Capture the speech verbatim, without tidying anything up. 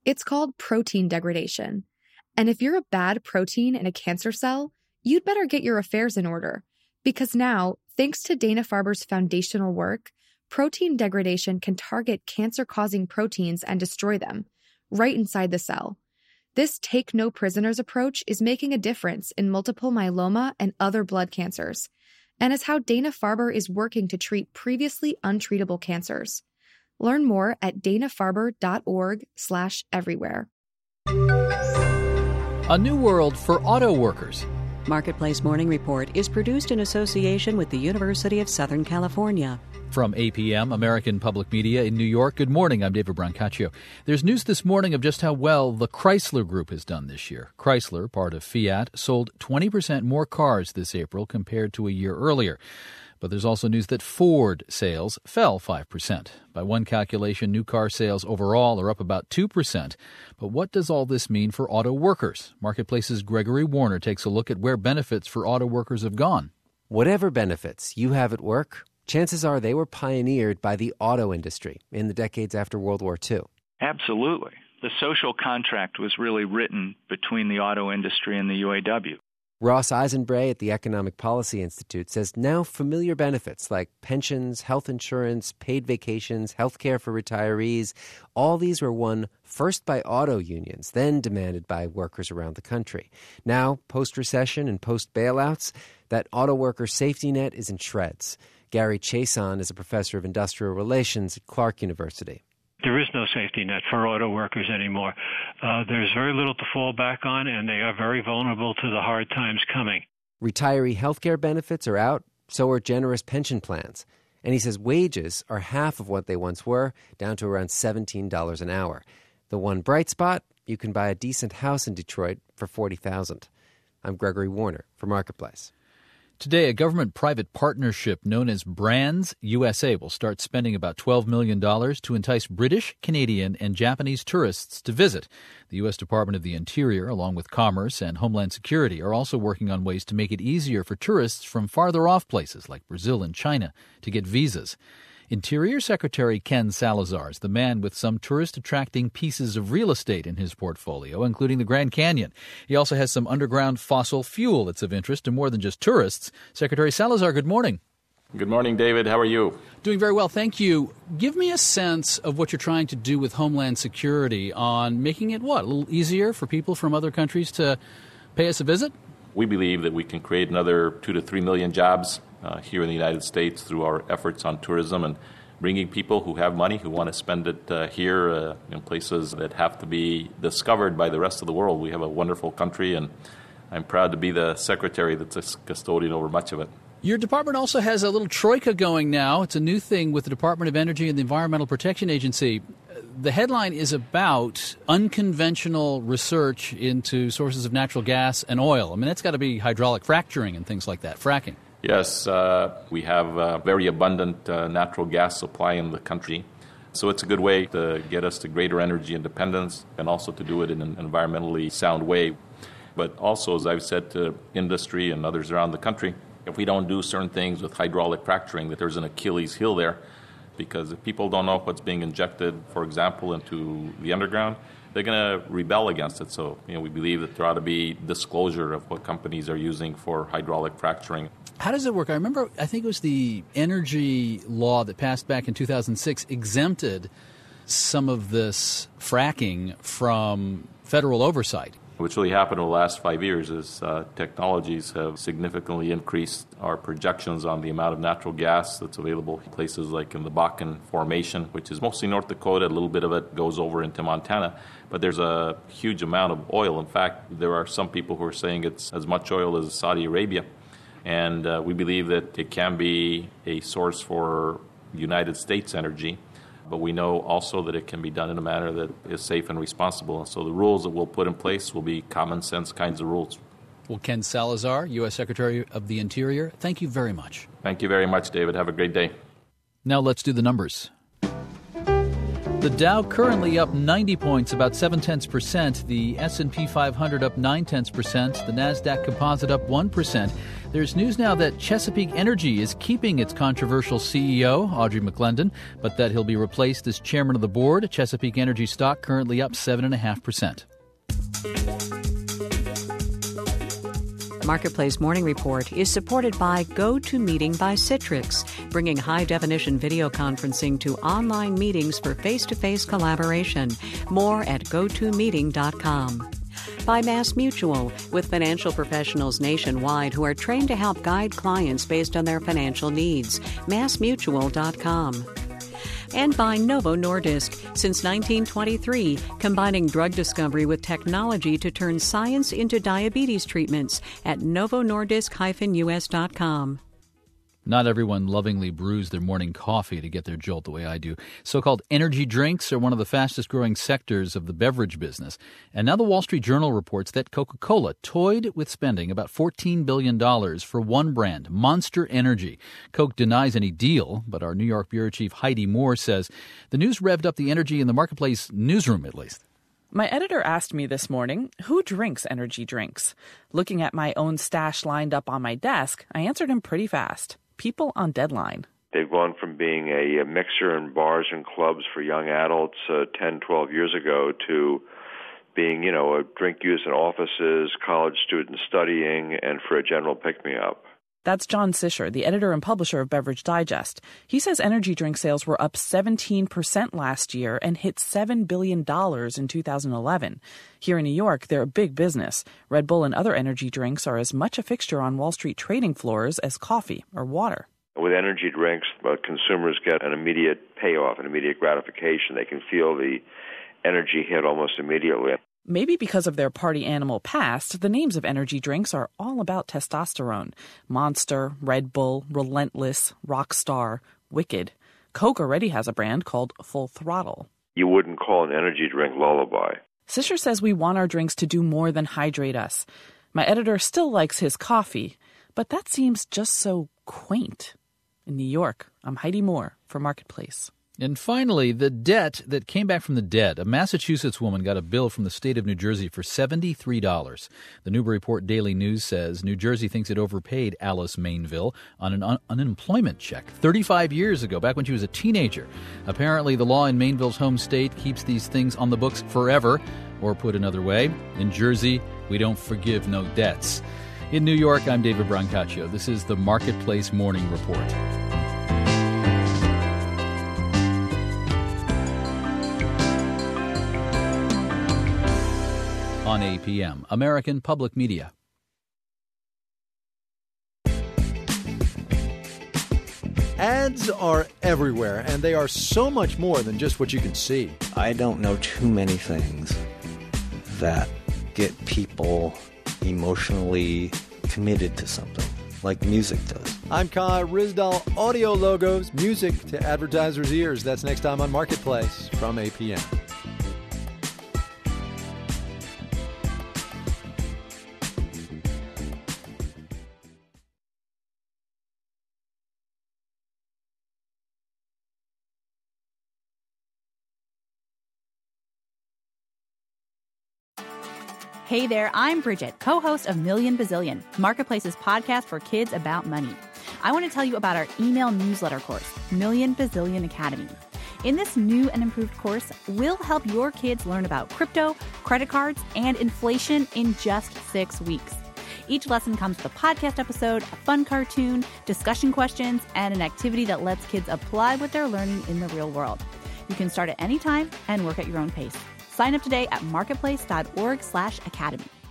It's called protein degradation. And if you're a bad protein in a cancer cell, you'd better get your affairs in order. Because now, thanks to Dana-Farber's foundational work, protein degradation can target cancer-causing proteins and destroy them, right inside the cell. This take-no-prisoners approach is making a difference in multiple myeloma and other blood cancers, and is how Dana-Farber is working to treat previously untreatable cancers. Learn more at dana-farber.org slash everywhere. A new world for auto workers. Marketplace Morning Report is produced in association with the University of Southern California. From A P M, American Public Media in New York, good morning. I'm David Brancaccio. There's news this morning of just how well the Chrysler Group has done this year. Chrysler, part of Fiat, sold twenty percent more cars this April compared to a year earlier. But there's also news that Ford sales fell five percent. By one calculation, new car sales overall are up about two percent. But what does all this mean for auto workers? Marketplace's Gregory Warner takes a look at where benefits for auto workers have gone. Whatever benefits you have at work, chances are they were pioneered by the auto industry in the decades after World War Two. Absolutely. The social contract was really written between the auto industry and the U A W. Ross Eisenbray at the Economic Policy Institute says now familiar benefits like pensions, health insurance, paid vacations, health care for retirees, all these were won first by auto unions, then demanded by workers around the country. Now, post-recession and post-bailouts, that auto worker safety net is in shreds. Gary Chason is a professor of industrial relations at Clark University. There is no safety net for auto workers anymore. Uh, there's very little to fall back on, and they are very vulnerable to the hard times coming. Retiree health care benefits are out, so are generous pension plans. And he says wages are half of what they once were, down to around seventeen dollars an hour. The one bright spot, you can buy a decent house in Detroit for forty thousand dollars. I'm Gregory Warner for Marketplace. Today, a government-private partnership known as Brands U S A will start spending about twelve million dollars to entice British, Canadian, and Japanese tourists to visit. The U S Department of the Interior, along with Commerce and Homeland Security, are also working on ways to make it easier for tourists from farther off places like Brazil and China to get visas. Interior Secretary Ken Salazar is the man with some tourist-attracting pieces of real estate in his portfolio, including the Grand Canyon. He also has some underground fossil fuel that's of interest to more than just tourists. Secretary Salazar, good morning. Good morning, David. How are you? Doing very well, thank you. Give me a sense of what you're trying to do with Homeland Security on making it, what, a little easier for people from other countries to pay us a visit? We believe that we can create another two to three million jobs uh, here in the United States through our efforts on tourism and bringing people who have money, who want to spend it uh, here uh, in places that have to be discovered by the rest of the world. We have a wonderful country, and I'm proud to be the secretary that's a custodian over much of it. Your department also has a little troika going now. It's a new thing with the Department of Energy and the Environmental Protection Agency. The headline is about unconventional research into sources of natural gas and oil. I mean, that's got to be hydraulic fracturing and things like that, fracking. Yes, uh, we have a very abundant uh, natural gas supply in the country. So it's a good way to get us to greater energy independence and also to do it in an environmentally sound way. But also, as I've said to industry and others around the country, if we don't do certain things with hydraulic fracturing, that there's an Achilles heel there. Because if people don't know what's being injected, for example, into the underground, they're going to rebel against it. So, you know, we believe that there ought to be disclosure of what companies are using for hydraulic fracturing. How does it work? I remember, I think it was the energy law that passed back in two thousand six exempted some of this fracking from federal oversight. What's really happened in the last five years is uh, technologies have significantly increased our projections on the amount of natural gas that's available in places like in the Bakken Formation, which is mostly North Dakota. A little bit of it goes over into Montana. But there's a huge amount of oil. In fact, there are some people who are saying it's as much oil as Saudi Arabia. And uh, we believe that it can be a source for United States energy. But we know also that it can be done in a manner that is safe and responsible. And so the rules that we'll put in place will be common sense kinds of rules. Well, Ken Salazar, U S Secretary of the Interior, thank you very much. Thank you very much, David. Have a great day. Now let's do the numbers. The Dow currently up ninety points, about seven tenths percent. The S and P five hundred up nine tenths percent. The Nasdaq Composite up one percent. There's news now that Chesapeake Energy is keeping its controversial C E O, Audrey McClendon, but that he'll be replaced as chairman of the board. Chesapeake Energy stock currently up seven point five percent. Marketplace Morning Report is supported by GoToMeeting by Citrix, bringing high-definition video conferencing to online meetings for face-to-face collaboration. More at go to meeting dot com. By MassMutual, with financial professionals nationwide who are trained to help guide clients based on their financial needs. mass mutual dot com. And by Novo Nordisk, since nineteen twenty-three, combining drug discovery with technology to turn science into diabetes treatments at novo nordisk dash u s dot com. Not everyone lovingly brews their morning coffee to get their jolt the way I do. So-called energy drinks are one of the fastest-growing sectors of the beverage business. And now the Wall Street Journal reports that Coca-Cola toyed with spending about fourteen billion dollars for one brand, Monster Energy. Coke denies any deal, but our New York bureau chief Heidi Moore says the news revved up the energy in the Marketplace newsroom, at least. My editor asked me this morning, who drinks energy drinks? Looking at my own stash lined up on my desk, I answered him pretty fast. People on deadline. They've gone from being a, a mixer in bars and clubs for young adults uh, ten, twelve years ago to being, you know, a drink used in offices, college students studying, and for a general pick-me-up. That's John Sisher, the editor and publisher of Beverage Digest. He says energy drink sales were up seventeen percent last year and hit seven billion dollars in two thousand eleven. Here in New York, they're a big business. Red Bull and other energy drinks are as much a fixture on Wall Street trading floors as coffee or water. With energy drinks, uh, consumers get an immediate payoff, an immediate gratification. They can feel the energy hit almost immediately. Maybe because of their party animal past, the names of energy drinks are all about testosterone. Monster, Red Bull, Relentless, Rockstar, Wicked. Coke already has a brand called Full Throttle. You wouldn't call an energy drink Lullaby. Sisher says we want our drinks to do more than hydrate us. My editor still likes his coffee, but that seems just so quaint. In New York, I'm Heidi Moore for Marketplace. And finally, the debt that came back from the dead. A Massachusetts woman got a bill from the state of New Jersey for seventy-three dollars. The Newburyport Daily News says New Jersey thinks it overpaid Alice Mainville on an un- unemployment check thirty-five years ago, back when she was a teenager. Apparently, the law in Mainville's home state keeps these things on the books forever. Or put another way, in Jersey, we don't forgive no debts. In New York, I'm David Brancaccio. This is the Marketplace Morning Report. On A P M, American Public Media. Ads are everywhere, and they are so much more than just what you can see. I don't know too many things that get people emotionally committed to something, like music does. I'm Kai Ryssdal. Audio logos, music to advertisers' ears. That's next time on Marketplace from A P M. Hey there, I'm Bridget, co-host of Million Bazillion, Marketplace's podcast for kids about money. I want to tell you about our email newsletter course, Million Bazillion Academy. In this new and improved course, we'll help your kids learn about crypto, credit cards, and inflation in just six weeks. Each lesson comes with a podcast episode, a fun cartoon, discussion questions, and an activity that lets kids apply what they're learning in the real world. You can start at any time and work at your own pace. Sign up today at marketplace.org slash academy.